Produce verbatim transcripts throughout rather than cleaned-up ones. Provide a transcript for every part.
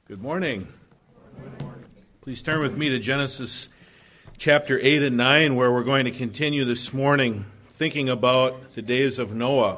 Good morning. Good morning. Please turn with me to Genesis chapter eight and nine, where we're going to continue this morning thinking about the days of Noah.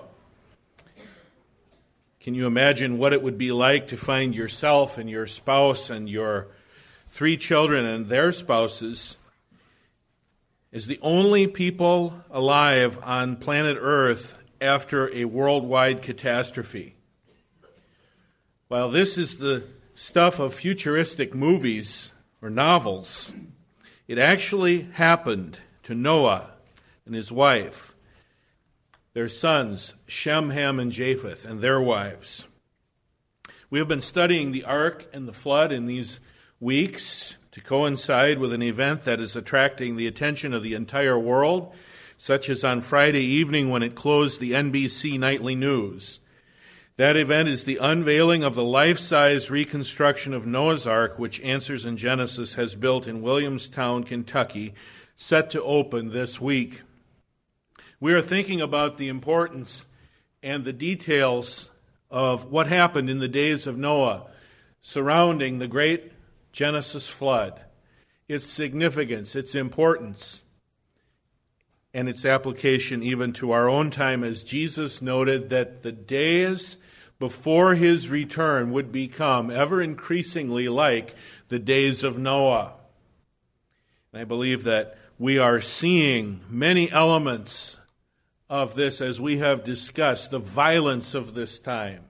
Can you imagine what it would be like to find yourself and your spouse and your three children and their spouses as the only people alive on planet Earth after a worldwide catastrophe? While this is the stuff of futuristic movies or novels, it actually happened to Noah and his wife, their sons, Shem, Ham, and Japheth, and their wives. We have been studying the ark and the flood in these weeks to coincide with an event that is attracting the attention of the entire world, such as on Friday evening when it closed the N B C Nightly News. That event is the unveiling of the life-size reconstruction of Noah's Ark, which Answers in Genesis has built in Williamstown, Kentucky, set to open this week. We are thinking about the importance and the details of what happened in the days of Noah surrounding the great Genesis flood, its significance, its importance, and its application even to our own time, as Jesus noted that the days before his return would become ever increasingly like the days of Noah. And I believe that we are seeing many elements of this as we have discussed, the violence of this time,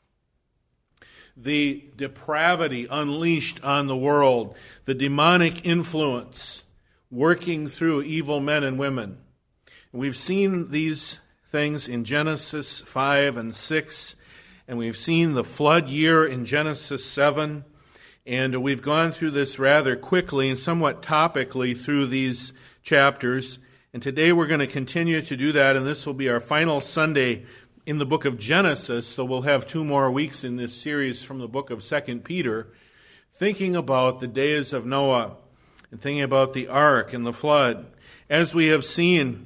the depravity unleashed on the world, the demonic influence working through evil men and women. We've seen these things in Genesis five and six, and we've seen the flood year in Genesis seven, and we've gone through this rather quickly and somewhat topically through these chapters, and today we're going to continue to do that, and this will be our final Sunday in the book of Genesis, so we'll have two more weeks in this series from the book of Second Peter, thinking about the days of Noah and thinking about the ark and the flood. As we have seen,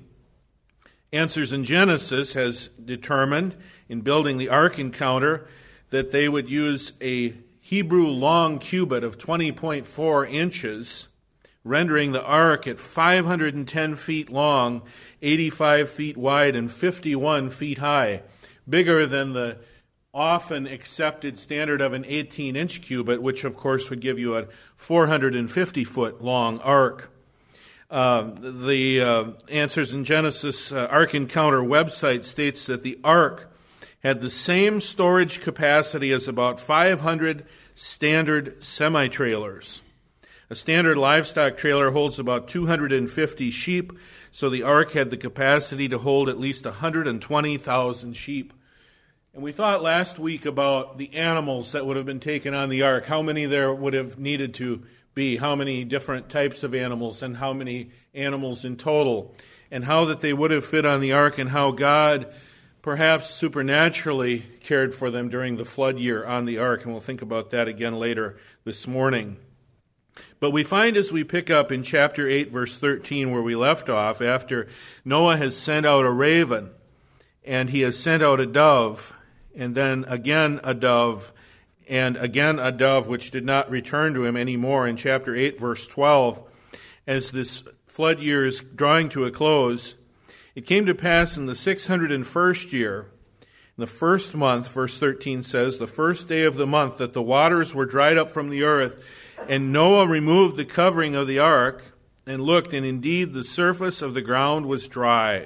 Answers in Genesis has determined in building the ark encounter that they would use a Hebrew long cubit of twenty point four inches, rendering the ark at five hundred ten feet long, eighty-five feet wide, and fifty-one feet high, bigger than the often accepted standard of an eighteen-inch cubit, which of course would give you a four hundred fifty foot long ark. Uh, the uh, Answers in Genesis uh, Ark Encounter website states that the ark had the same storage capacity as about five hundred standard semi-trailers. A standard livestock trailer holds about two hundred fifty sheep, so the ark had the capacity to hold at least one hundred twenty thousand sheep. And we thought last week about the animals that would have been taken on the ark, how many there would have needed to be, how many different types of animals, and how many animals in total, and how that they would have fit on the ark, and how God perhaps supernaturally cared for them during the flood year on the ark. And we'll think about that again later this morning. But we find as we pick up in chapter eight, verse thirteen, where we left off, after Noah has sent out a raven, and he has sent out a dove, and then again a dove, and again a dove which did not return to him anymore, in chapter eight, verse twelve, as this flood year is drawing to a close, it came to pass in the six hundred first year, in the first month, verse thirteen says, the first day of the month, that the waters were dried up from the earth, and Noah removed the covering of the ark, and looked, and indeed the surface of the ground was dry.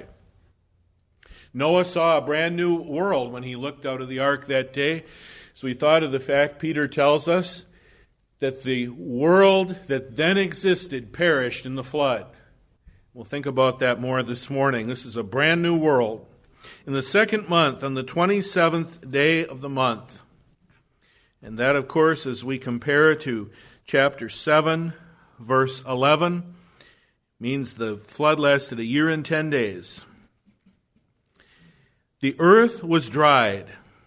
Noah saw a brand new world when he looked out of the ark that day. So we thought of the fact Peter tells us that the world that then existed perished in the flood. We'll think about that more this morning. This is a brand new world. In the second month, on the twenty-seventh day of the month, and that, of course, as we compare to chapter seven, verse eleven, means the flood lasted a year and ten days. The earth was dried.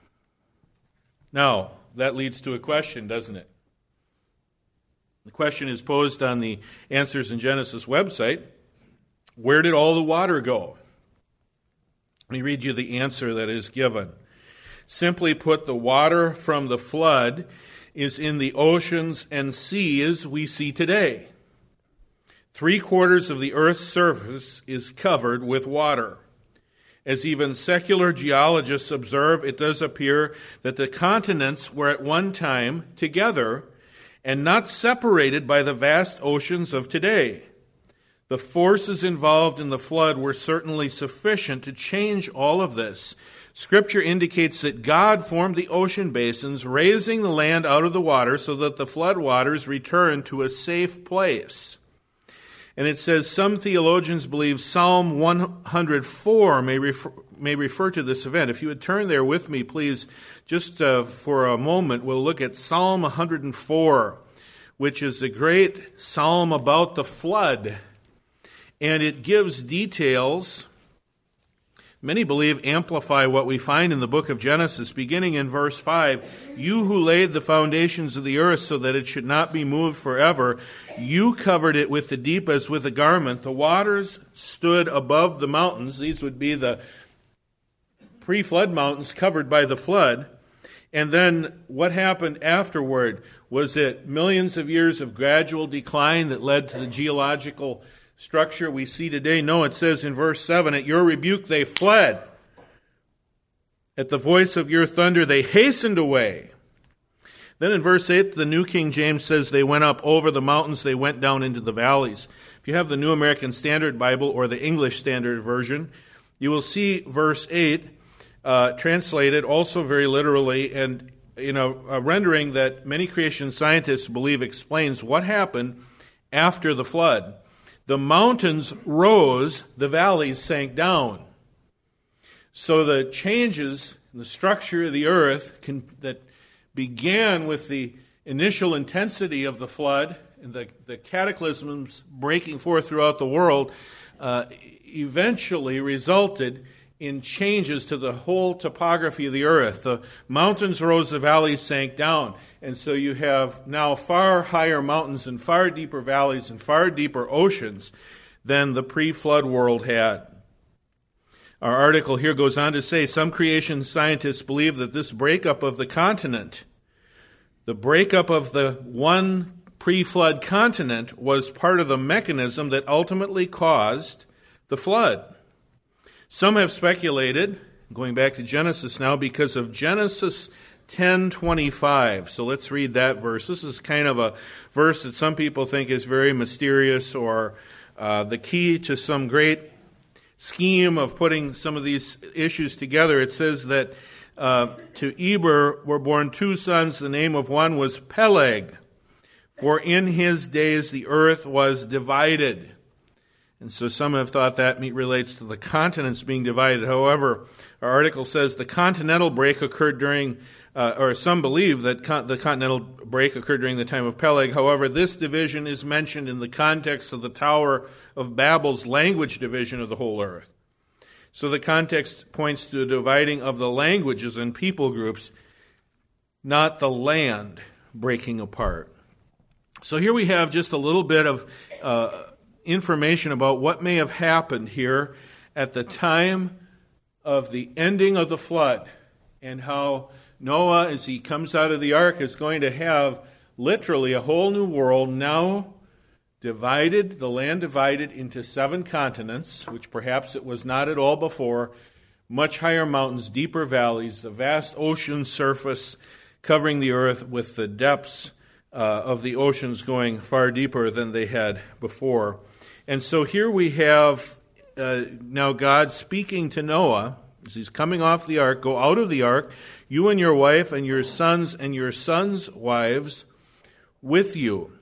Now, that leads to a question, doesn't it? The question is posed on the Answers in Genesis website. Where did all the water go? Let me read you the answer that is given. Simply put, the water from the flood is in the oceans and seas we see today. Three quarters of the earth's surface is covered with water. As even secular geologists observe, it does appear that the continents were at one time together and not separated by the vast oceans of today. The forces involved in the flood were certainly sufficient to change all of this. Scripture indicates that God formed the ocean basins, raising the land out of the water so that the flood waters returned to a safe place. And it says some theologians believe Psalm one hundred four may refer, may refer to this event. If you would turn there with me, please, just uh, for a moment, we'll look at Psalm one hundred four, which is a great psalm about the flood. And it gives details, many believe amplify what we find in the book of Genesis, beginning in verse five. You who laid the foundations of the earth so that it should not be moved forever, you covered it with the deep as with a garment. The waters stood above the mountains. These would be the pre-flood mountains covered by the flood. And then what happened afterward? Was it millions of years of gradual decline that led to the geological structure we see today? No, it says in verse seven, at your rebuke they fled. At the voice of your thunder they hastened away. Then in verse eight, the New King James says they went up over the mountains, they went down into the valleys. If you have the New American Standard Bible or the English Standard Version, you will see verse eight uh, translated also very literally, and you know, a rendering that many creation scientists believe explains what happened after the flood. The mountains rose, the valleys sank down. So the changes in the structure of the earth can, that began with the initial intensity of the flood and the, the cataclysms breaking forth throughout the world uh, eventually resulted in changes to the whole topography of the earth. The mountains rose, the valleys sank down. And so you have now far higher mountains and far deeper valleys and far deeper oceans than the pre-flood world had. Our article here goes on to say some creation scientists believe that this breakup of the continent, the breakup of the one pre-flood continent, was part of the mechanism that ultimately caused the flood. Some have speculated, going back to Genesis now, because of Genesis ten twenty-five. So let's read that verse. This is kind of a verse that some people think is very mysterious, or uh, the key to some great scheme of putting some of these issues together. It says that uh, to Eber were born two sons. The name of one was Peleg, for in his days the earth was divided. And so some have thought that relates to the continents being divided. However, our article says the continental break occurred during, uh, or some believe that con- the continental break occurred during the time of Peleg. However, this division is mentioned in the context of the Tower of Babel's language division of the whole earth. So the context points to the dividing of the languages and people groups, not the land breaking apart. So here we have just a little bit of uh, information about what may have happened here at the time of the ending of the flood, and how Noah, as he comes out of the ark, is going to have literally a whole new world now divided, the land divided into seven continents, which perhaps it was not at all before, much higher mountains, deeper valleys, the vast ocean surface covering the earth with the depths uh, of the oceans going far deeper than they had before. And so here we have uh, now God speaking to Noah as he's coming off the ark. Go out of the ark, you and your wife and your sons and your sons' wives with you.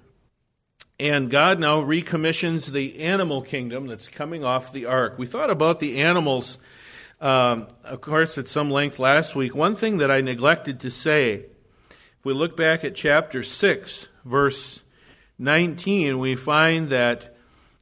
And God now recommissions the animal kingdom that's coming off the ark. We thought about the animals, um, of course, at some length last week. One thing that I neglected to say, if we look back at chapter six, verse nineteen, we find that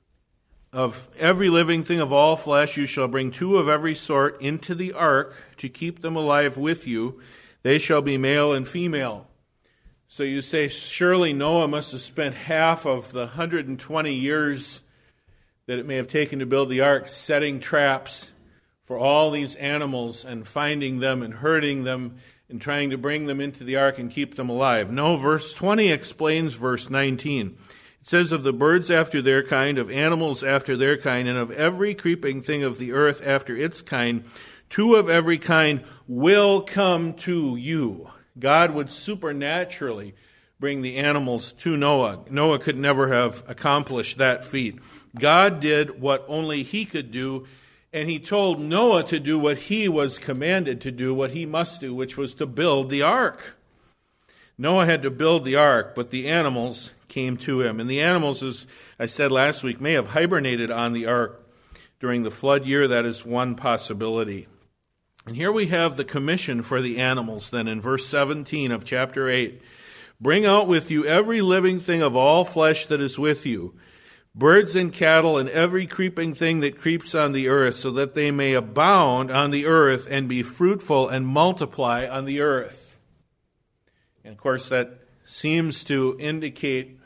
of every living thing of all flesh you shall bring two of every sort into the ark to keep them alive with you. They shall be male and female. So you say, surely Noah must have spent half of the one hundred twenty years that it may have taken to build the ark setting traps for all these animals and finding them and herding them in trying to bring them into the ark and keep them alive. No, verse twenty explains verse nineteen. It says, of the birds after their kind, of animals after their kind, and of every creeping thing of the earth after its kind, two of every kind will come to you. God would supernaturally bring the animals to Noah. Noah could never have accomplished that feat. God did what only he could do, and he told Noah to do what he was commanded to do, what he must do, which was to build the ark. Noah had to build the ark, but the animals came to him. And the animals, as I said last week, may have hibernated on the ark during the flood year. That is one possibility. And here we have the commission for the animals then in verse seventeen of chapter eight. Bring out with you every living thing of all flesh that is with you, birds and cattle and every creeping thing that creeps on the earth, so that they may abound on the earth and be fruitful and multiply on the earth. And of course that seems to indicate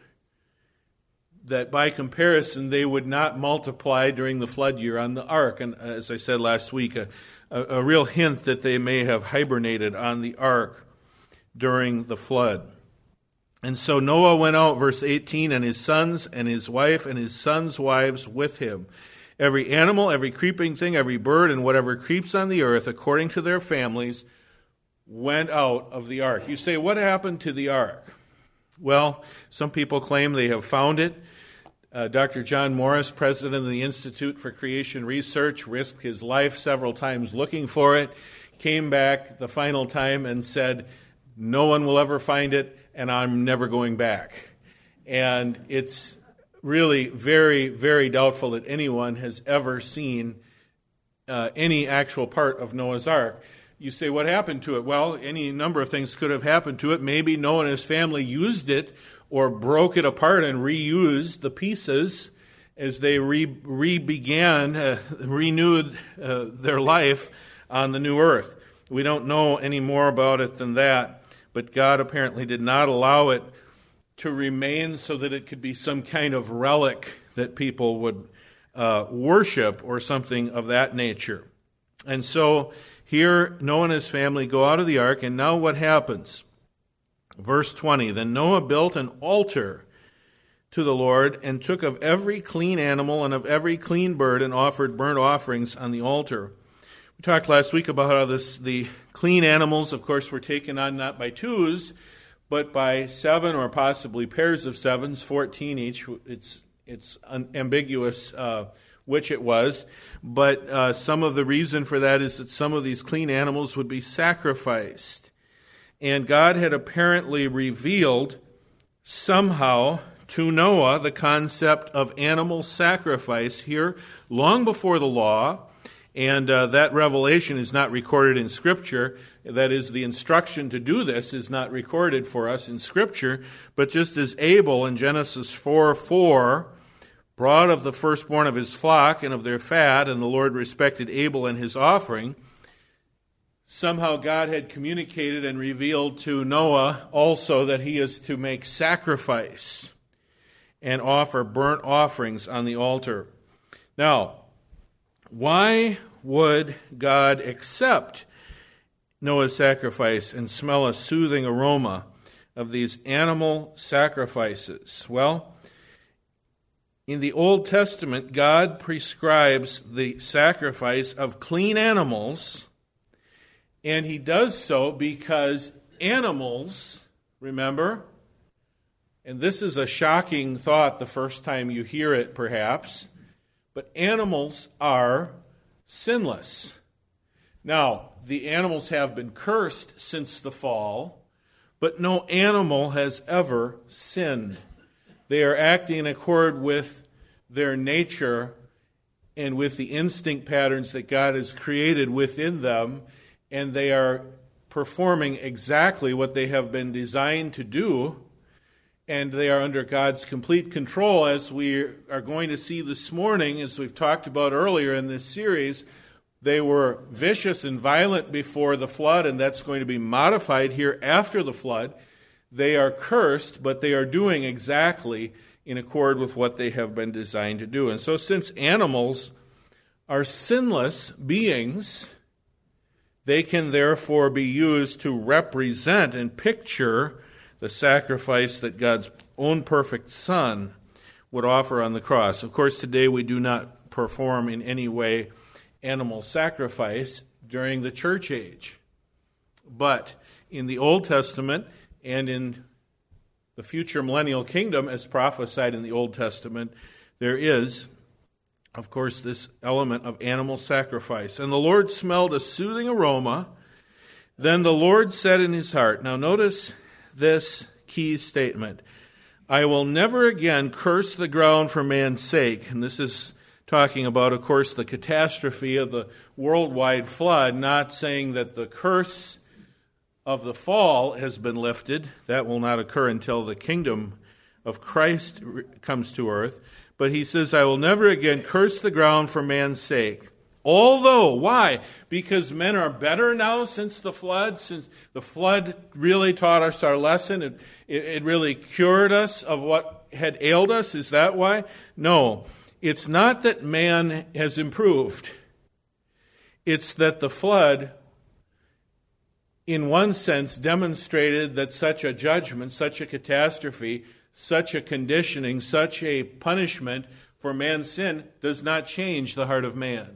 that by comparison they would not multiply during the flood year on the ark. And as I said last week, a, a, a real hint that they may have hibernated on the ark during the flood. And so Noah went out, verse eighteen, and his sons and his wife and his sons' wives with him. Every animal, every creeping thing, every bird, and whatever creeps on the earth, according to their families, went out of the ark. You say, what happened to the ark? Well, some people claim they have found it. Uh, Doctor John Morris, president of the Institute for Creation Research, risked his life several times looking for it, came back the final time and said, no one will ever find it, and I'm never going back. And it's really very, very doubtful that anyone has ever seen uh, any actual part of Noah's Ark. You say, what happened to it? Well, any number of things could have happened to it. Maybe Noah and his family used it or broke it apart and reused the pieces as they re, re-began, uh, renewed uh, their life on the new earth. We don't know any more about it than that, but God apparently did not allow it to remain so that it could be some kind of relic that people would uh, worship or something of that nature. And so here Noah and his family go out of the ark, and now what happens? Verse twenty, then Noah built an altar to the Lord and took of every clean animal and of every clean bird and offered burnt offerings on the altar. We talked last week about how this, the clean animals, of course, were taken on not by twos, but by seven or possibly pairs of sevens, fourteen each. It's it's ambiguous uh, which it was, but uh, some of the reason for that is that some of these clean animals would be sacrificed. And God had apparently revealed somehow to Noah the concept of animal sacrifice here long before the law, and uh, that revelation is not recorded in Scripture. That is, the instruction to do this is not recorded for us in Scripture, but just as Abel in Genesis four four brought of the firstborn of his flock and of their fat, and the Lord respected Abel and his offering, somehow God had communicated and revealed to Noah also that he is to make sacrifice and offer burnt offerings on the altar. Now, why would God accept Noah's sacrifice and smell a soothing aroma of these animal sacrifices? Well, in the Old Testament, God prescribes the sacrifice of clean animals, and he does so because animals, remember, and this is a shocking thought the first time you hear it perhaps, but animals are sinless. Now, the animals have been cursed since the fall, but no animal has ever sinned. They are acting in accord with their nature and with the instinct patterns that God has created within them, and they are performing exactly what they have been designed to do, and they are under God's complete control, as we are going to see this morning, as we've talked about earlier in this series. They were vicious and violent before the flood, and that's going to be modified here after the flood. They are cursed, but they are doing exactly in accord with what they have been designed to do. And so since animals are sinless beings, They can therefore be used to represent and picture the sacrifice that God's own perfect Son would offer on the cross. Of course, today we do not perform in any way animal sacrifice during the church age. But in the Old Testament and in the future millennial kingdom, as prophesied in the Old Testament, there is, of course, this element of animal sacrifice. And the Lord smelled a soothing aroma. Then the Lord said in his heart, now notice this key statement, I will never again curse the ground for man's sake. And this is talking about, of course, the catastrophe of the worldwide flood, not saying that the curse of the fall has been lifted. That will not occur until the kingdom of Christ comes to earth. But he says, I will never again curse the ground for man's sake. Although, why? Because men are better now since the flood, since the flood really taught us our lesson. It, it, it really cured us of what had ailed us. Is that why? No. It's not that man has improved. It's that the flood, in one sense, demonstrated that such a judgment, such a catastrophe, such a conditioning, such a punishment for man's sin does not change the heart of man.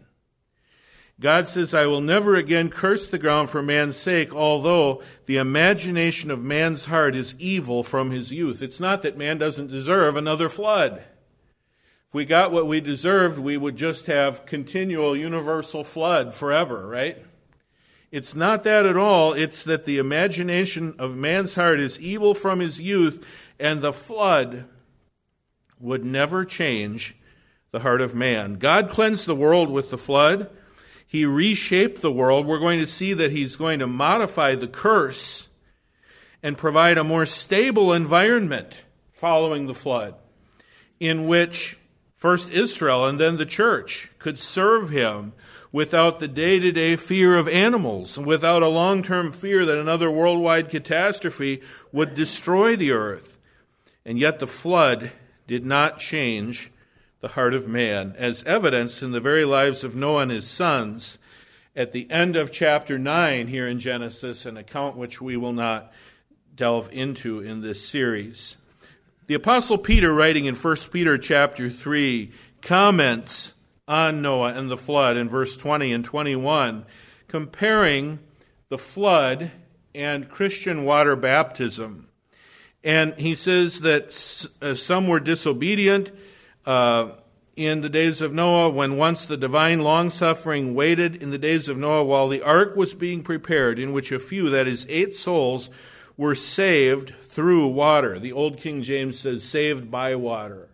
God says, I will never again curse the ground for man's sake, although the imagination of man's heart is evil from his youth. It's not that man doesn't deserve another flood. If we got what we deserved, we would just have continual universal flood forever, right? It's not that at all. It's that the imagination of man's heart is evil from his youth, and the flood would never change the heart of man. God cleansed the world with the flood. He reshaped the world. We're going to see that he's going to modify the curse and provide a more stable environment following the flood, in which first Israel and then the church could serve him without the day-to-day fear of animals, and without a long-term fear that another worldwide catastrophe would destroy the earth. And yet the flood did not change the heart of man, as evidenced in the very lives of Noah and his sons at the end of chapter nine here in Genesis, an account which we will not delve into in this series. The Apostle Peter, writing in First Peter chapter three, comments on Noah and the flood in verse twenty and twenty-one, comparing the flood and Christian water baptism. And he says that some were disobedient uh, in the days of Noah, when once the divine long-suffering waited in the days of Noah while the ark was being prepared, in which a few, that is, eight souls, were saved through water. The Old King James says, saved by water.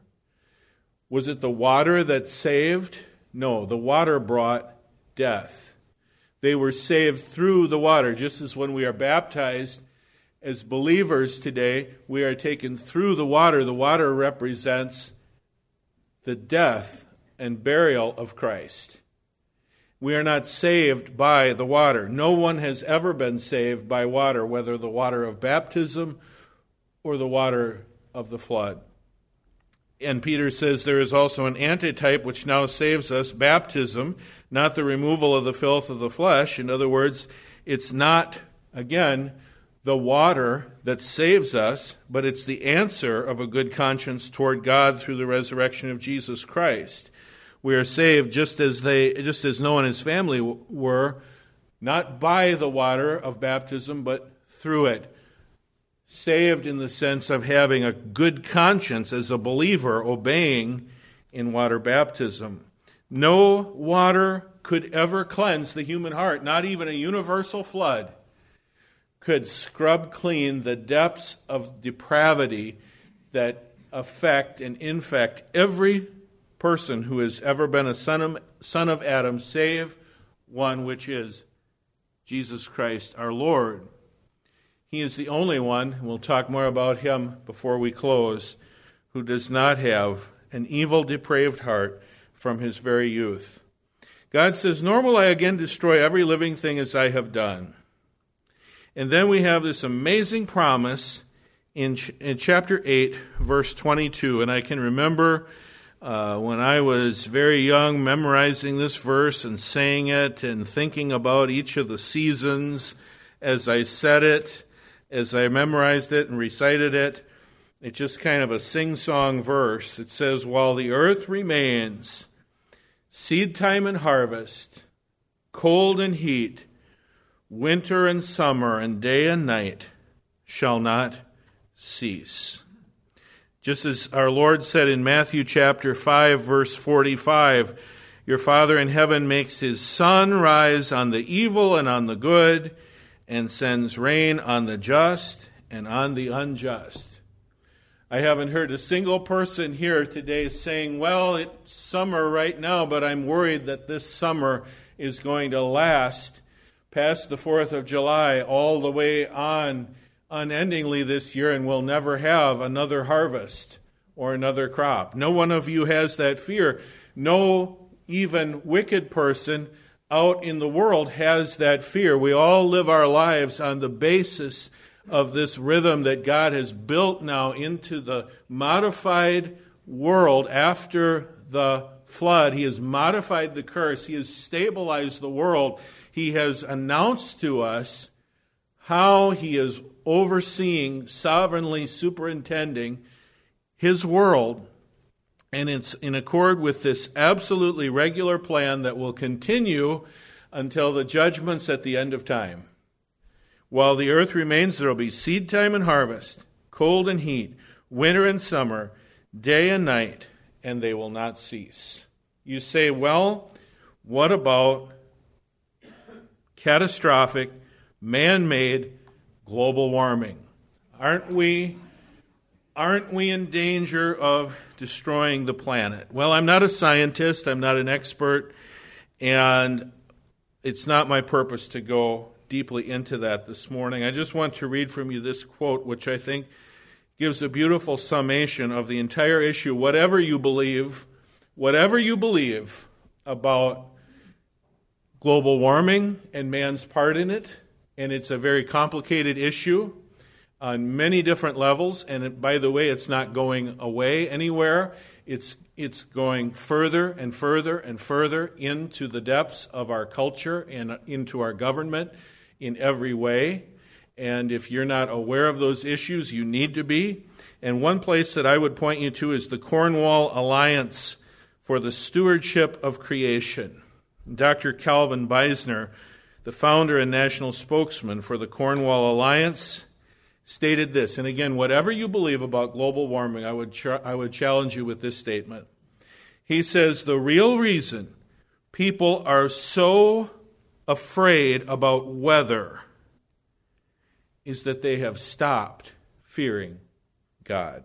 Was it the water that saved? No, the water brought death. They were saved through the water, just as when we are baptized as believers today, we are taken through the water. The water represents the death and burial of Christ. We are not saved by the water. No one has ever been saved by water, whether the water of baptism or the water of the flood. And Peter says there is also an antitype which now saves us, baptism, not the removal of the filth of the flesh. In other words, it's not, again, the water that saves us, but it's the answer of a good conscience toward God through the resurrection of Jesus Christ. We are saved just as they, just as Noah and his family were, not by the water of baptism, but through it. Saved in the sense of having a good conscience as a believer, obeying in water baptism. No water could ever cleanse the human heart, not even a universal flood could scrub clean the depths of depravity that affect and infect every person who has ever been a son of, son of Adam, save one which is Jesus Christ our Lord. He is the only one, and we'll talk more about him before we close, who does not have an evil, depraved heart from his very youth. God says, nor will I again destroy every living thing as I have done. And then we have this amazing promise in, ch- in chapter eight, verse twenty-two. And I can remember Uh, when I was very young, memorizing this verse and saying it and thinking about each of the seasons as I said it, as I memorized it and recited it, it's just kind of a sing-song verse. It says, while the earth remains, seed time and harvest, cold and heat, winter and summer, and day and night shall not cease. Just as our Lord said in Matthew chapter five, verse forty-five, your Father in heaven makes his sun rise on the evil and on the good, and sends rain on the just and on the unjust. I haven't heard a single person here today saying, well, it's summer right now, but I'm worried that this summer is going to last past the fourth of July all the way on unendingly this year, and we'll never have another harvest or another crop. No one of you has that fear. No even wicked person out in the world has that fear. We all live our lives on the basis of this rhythm that God has built now into the modified world after the flood. He has modified the curse. He has stabilized the world. He has announced to us how he is overseeing, sovereignly superintending his world. And it's in accord with this absolutely regular plan that will continue until the judgments at the end of time. While the earth remains, there will be seed time and harvest, cold and heat, winter and summer, day and night, and they will not cease. You say, well, what about catastrophic, man-made global warming? Aren't we, aren't we in danger of destroying the planet? Well, I'm not a scientist, I'm not an expert, and it's not my purpose to go deeply into that this morning. I just want to read from you this quote, which I think gives a beautiful summation of the entire issue. Whatever you believe, whatever you believe about global warming and man's part in it, and it's a very complicated issue on many different levels, and it, by the way, it's not going away anywhere. It's it's going further and further and further into the depths of our culture and into our government in every way. And if you're not aware of those issues, you need to be. And one place that I would point you to is the Cornwall Alliance for the Stewardship of Creation. Doctor Calvin Beisner, the founder and national spokesman for the Cornwall Alliance, stated this. And again, whatever you believe about global warming, I would ch- I would challenge you with this statement. He says, the real reason people are so afraid about weather is that they have stopped fearing God.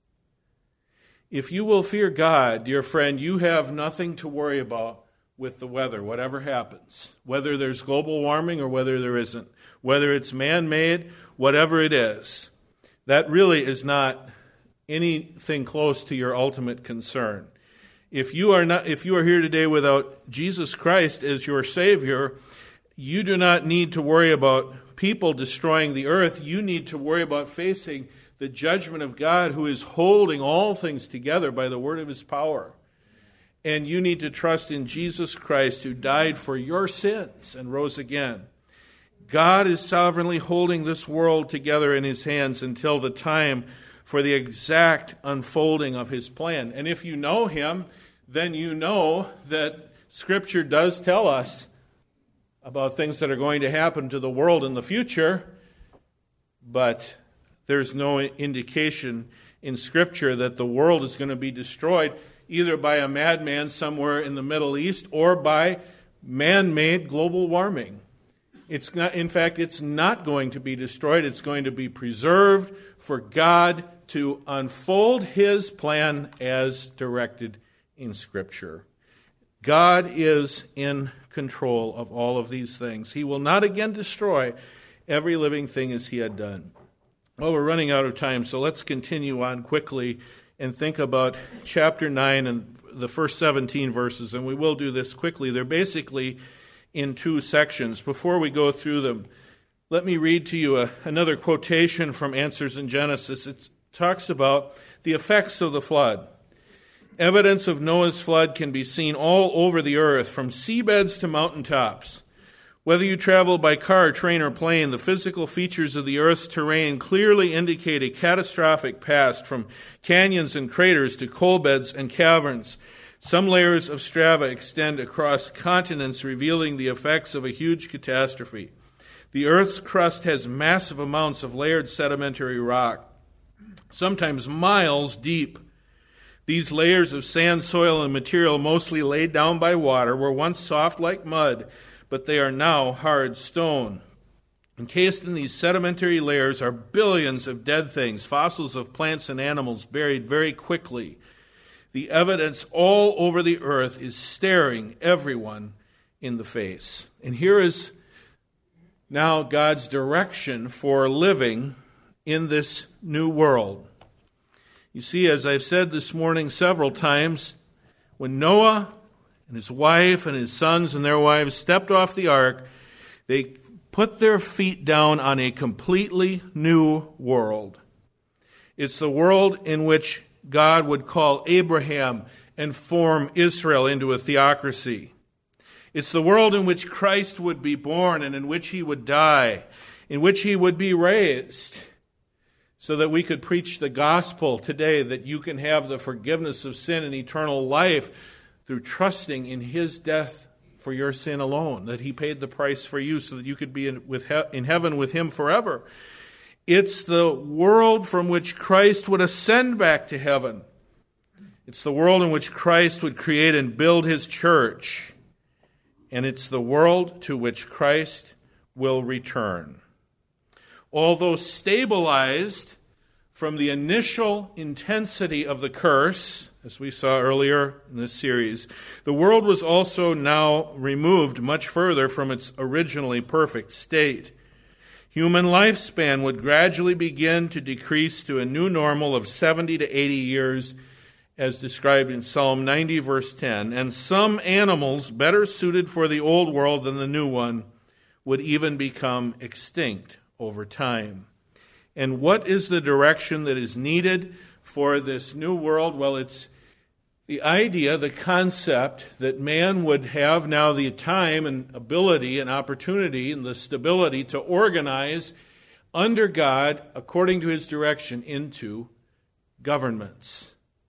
If you will fear God, dear friend, you have nothing to worry about with the weather, whatever happens, whether there's global warming or whether there isn't, whether it's man-made, whatever it is. That really is not anything close to your ultimate concern. If you are not, if you are here today without Jesus Christ as your Savior, you do not need to worry about people destroying the earth. You need to worry about facing the judgment of God, who is holding all things together by the word of his power. And you need to trust in Jesus Christ, who died for your sins and rose again. God is sovereignly holding this world together in his hands until the time for the exact unfolding of his plan. And if you know him, then you know that Scripture does tell us about things that are going to happen to the world in the future, but there's no indication in Scripture that the world is going to be destroyed either by a madman somewhere in the Middle East or by man-made global warming. It's not, in fact, it's not going to be destroyed. It's going to be preserved for God to unfold his plan as directed in Scripture. God is in control of all of these things. He will not again destroy every living thing as he had done. Well, we're running out of time, so let's continue on quickly and think about chapter nine and the first seventeen verses, and we will do this quickly. They're basically in two sections. Before we go through them, let me read to you a, another quotation from Answers in Genesis. It talks about the effects of the flood. Evidence of Noah's flood can be seen all over the earth, from seabeds to mountaintops. Whether you travel by car, train, or plane, the physical features of the earth's terrain clearly indicate a catastrophic past, from canyons and craters to coal beds and caverns. Some layers of strata extend across continents, revealing the effects of a huge catastrophe. The earth's crust has massive amounts of layered sedimentary rock, sometimes miles deep. These layers of sand, soil, and material, mostly laid down by water, were once soft like mud, but they are now hard stone. Encased in these sedimentary layers are billions of dead things, fossils of plants and animals buried very quickly. The evidence all over the earth is staring everyone in the face. And here is now God's direction for living in this new world. You see, as I've said this morning several times, when Noah and his wife and his sons and their wives stepped off the ark, they put their feet down on a completely new world. It's the world in which God would call Abraham and form Israel into a theocracy. It's the world in which Christ would be born and in which he would die, in which he would be raised, so that we could preach the gospel today, that you can have the forgiveness of sin and eternal life through trusting in his death for your sin alone, that he paid the price for you so that you could be in, with he, in heaven with him forever. It's the world from which Christ would ascend back to heaven. It's the world in which Christ would create and build his church. And it's the world to which Christ will return. Although stabilized from the initial intensity of the curse, as we saw earlier in this series, the world was also now removed much further from its originally perfect state. Human lifespan would gradually begin to decrease to a new normal of seventy to eighty years, as described in Psalm ninety, verse ten, and some animals better suited for the old world than the new one would even become extinct over time. And what is the direction that is needed for this new world? Well, it's the idea, the concept that man would have now the time and ability and opportunity and the stability to organize under God, according to his direction, into governments.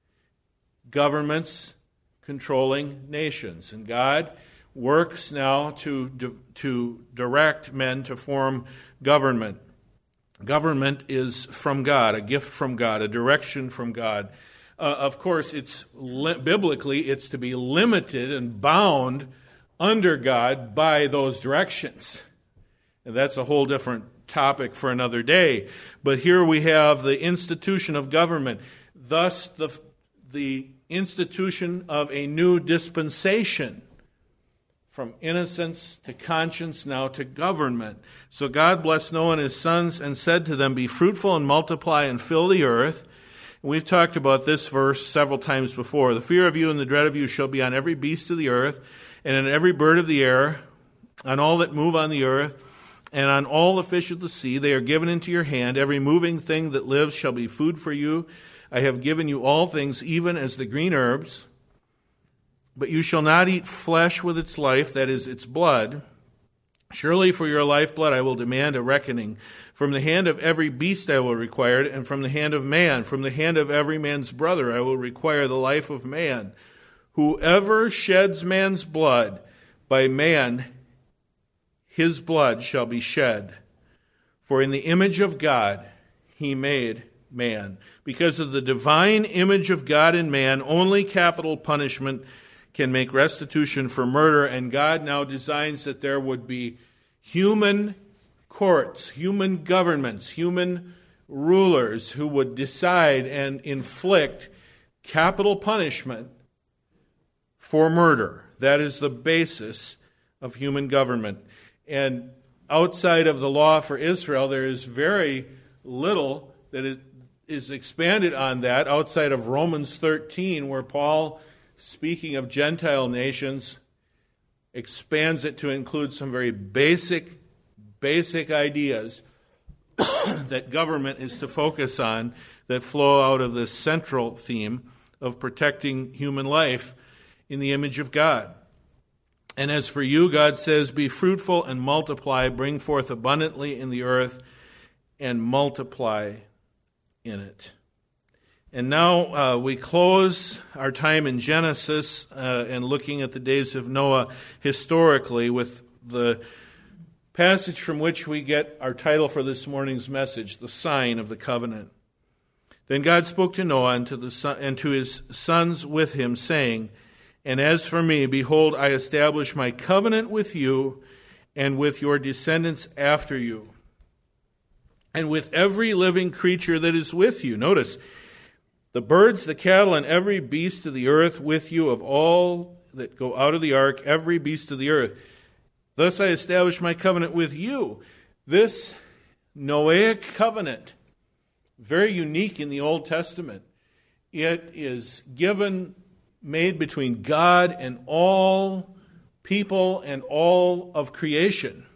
Governments controlling nations. And God works now to, to direct men to form government. Government is from God, a gift from God, a direction from God. Uh, of course, it's li- biblically, it's to be limited and bound under God by those directions. And that's a whole different topic for another day. But here we have the institution of government, thus the, the institution of a new dispensation, from innocence to conscience, now to government. So God blessed Noah and his sons and said to them, "Be fruitful and multiply and fill the earth." And we've talked about this verse several times before. "The fear of you and the dread of you shall be on every beast of the earth, and on every bird of the air, on all that move on the earth, and on all the fish of the sea. They are given into your hand. Every moving thing that lives shall be food for you. I have given you all things, even as the green herbs. But you shall not eat flesh with its life, that is, its blood. Surely for your lifeblood I will demand a reckoning. From the hand of every beast I will require it, and from the hand of man, from the hand of every man's brother I will require the life of man. Whoever sheds man's blood, by man his blood shall be shed. For in the image of God he made man." Because of the divine image of God in man, only capital punishment can make restitution for murder, and God now designs that there would be human courts, human governments, human rulers who would decide and inflict capital punishment for murder. That is the basis of human government. And outside of the law for Israel, there is very little that is expanded on that outside of Romans thirteen, where Paul, speaking of Gentile nations, expands it to include some very basic, basic ideas that government is to focus on that flow out of this central theme of protecting human life in the image of God. And as for you, God says, be fruitful and multiply, bring forth abundantly in the earth, and multiply in it. And now uh, we close our time in Genesis uh, and looking at the days of Noah historically with the passage from which we get our title for this morning's message, the sign of the covenant. Then God spoke to Noah and to, the son, and to his sons with him, saying, and as for me, behold, I establish my covenant with you and with your descendants after you, and with every living creature that is with you. Notice, the birds, the cattle, and every beast of the earth with you, of all that go out of the ark, every beast of the earth. Thus I establish my covenant with you. This Noahic covenant, very unique in the Old Testament. It is given made between God and all people and all of creation.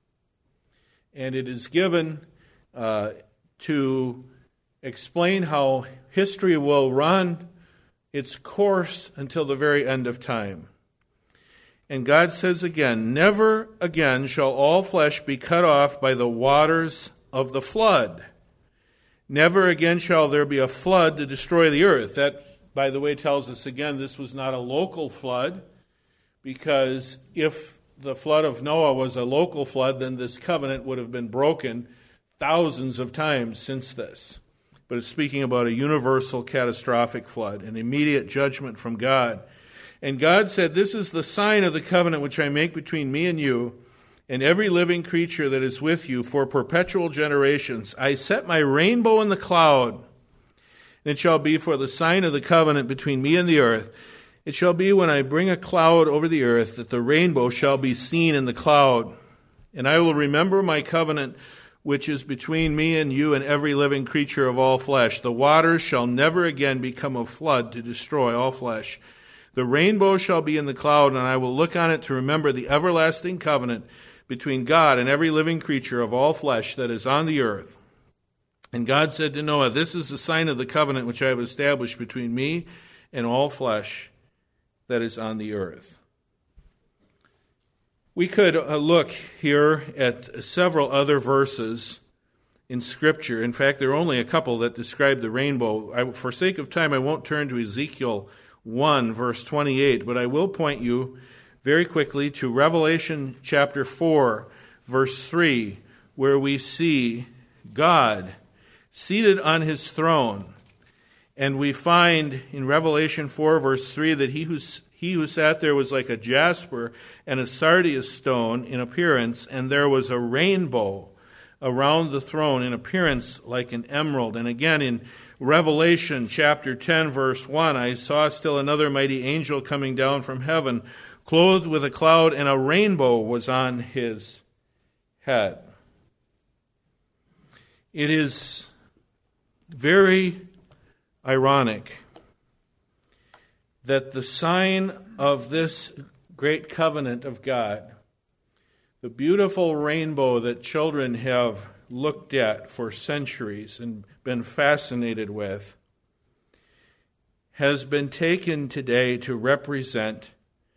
And it is given uh, to explain how history will run its course until the very end of time. And God says again, never again shall all flesh be cut off by the waters of the flood. Never again shall there be a flood to destroy the earth. That, by the way, tells us again this was not a local flood, because if the flood of Noah was a local flood, then this covenant would have been broken thousands of times since this. But it's speaking about a universal catastrophic flood, an immediate judgment from God. And God said, this is the sign of the covenant which I make between me and you and every living creature that is with you for perpetual generations. I set my rainbow in the cloud. It shall be for the sign of the covenant between me and the earth. It shall be when I bring a cloud over the earth that the rainbow shall be seen in the cloud. And I will remember my covenant which is between me and you and every living creature of all flesh. The waters shall never again become a flood to destroy all flesh. The rainbow shall be in the cloud, and I will look on it to remember the everlasting covenant between God and every living creature of all flesh that is on the earth. And God said to Noah, this is the sign of the covenant which I have established between me and all flesh that is on the earth. We could uh, look here at several other verses in Scripture. In fact, there are only a couple that describe the rainbow. I, for sake of time, I won't turn to Ezekiel one, verse twenty-eight, but I will point you very quickly to Revelation chapter four, verse three, where we see God seated on his throne. And we find in Revelation four, verse three, that he who, he who sat there was like a jasper and a sardius stone in appearance, and there was a rainbow around the throne in appearance like an emerald. And again in Revelation chapter ten, verse one, I saw still another mighty angel coming down from heaven, clothed with a cloud, and a rainbow was on his head. It is very ironic that the sign of this great covenant of God, the beautiful rainbow that children have looked at for centuries and been fascinated with, has been taken today to represent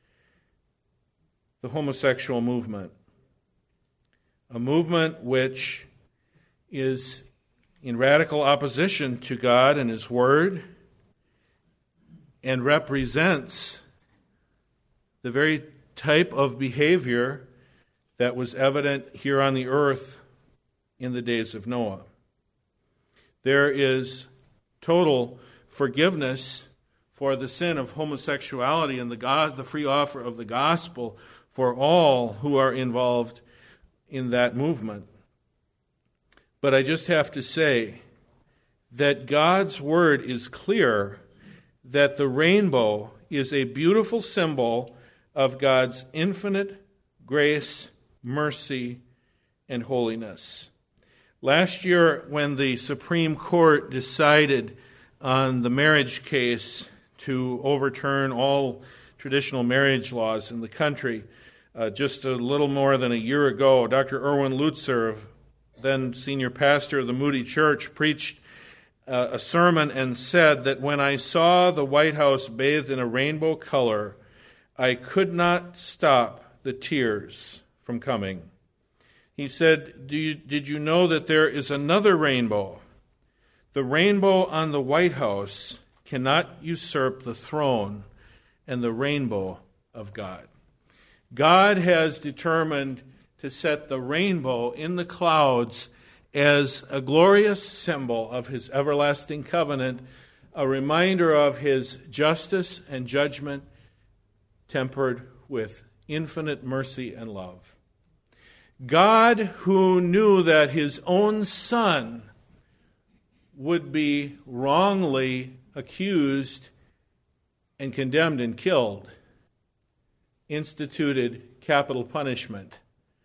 the homosexual movement. A movement which is in radical opposition to God and His Word and represents the very type of behavior that was evident here on the earth in the days of Noah. There is total forgiveness for the sin of homosexuality and the God, the free offer of the gospel for all who are involved in that movement. But I just have to say that God's word is clear that the rainbow is a beautiful symbol of God's infinite grace, mercy, and holiness. Last year, when the Supreme Court decided on the marriage case to overturn all traditional marriage laws in the country, uh, just a little more than a year ago, Doctor Erwin Lutzer, then senior pastor of the Moody Church, preached uh, a sermon and said that when I saw the White House bathed in a rainbow color, I could not stop the tears from coming. He said, Do you, did you know that there is another rainbow? The rainbow on the White House cannot usurp the throne and the rainbow of God. God has determined to set the rainbow in the clouds as a glorious symbol of his everlasting covenant, a reminder of his justice and judgment tempered with infinite mercy and love. God, who knew that his own Son would be wrongly accused and condemned and killed, instituted capital punishment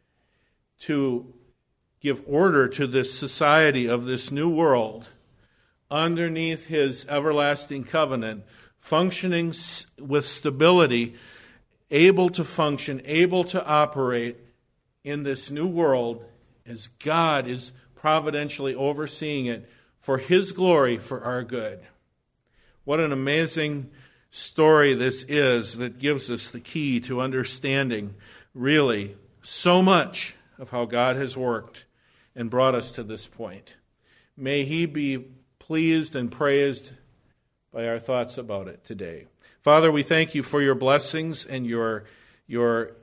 to give order to this society of this new world underneath his everlasting covenant, functioning with stability, able to function, able to operate in this new world as God is providentially overseeing it for his glory, for our good. What an amazing story this is that gives us the key to understanding really so much of how God has worked and brought us to this point. May he be pleased and praised by our thoughts about it today. Father, we thank you for your blessings and your, your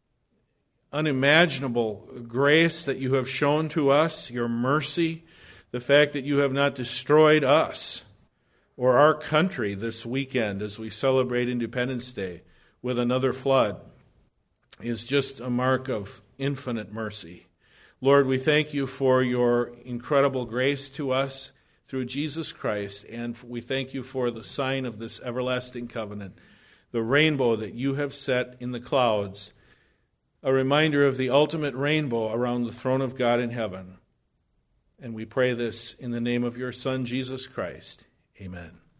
unimaginable grace that you have shown to us, your mercy, the fact that you have not destroyed us or our country this weekend as we celebrate Independence Day with another flood is just a mark of infinite mercy. Lord, we thank you for your incredible grace to us through Jesus Christ, and we thank you for the sign of this everlasting covenant, the rainbow that you have set in the clouds, a reminder of the ultimate rainbow around the throne of God in heaven. And we pray this in the name of your Son, Jesus Christ. Amen.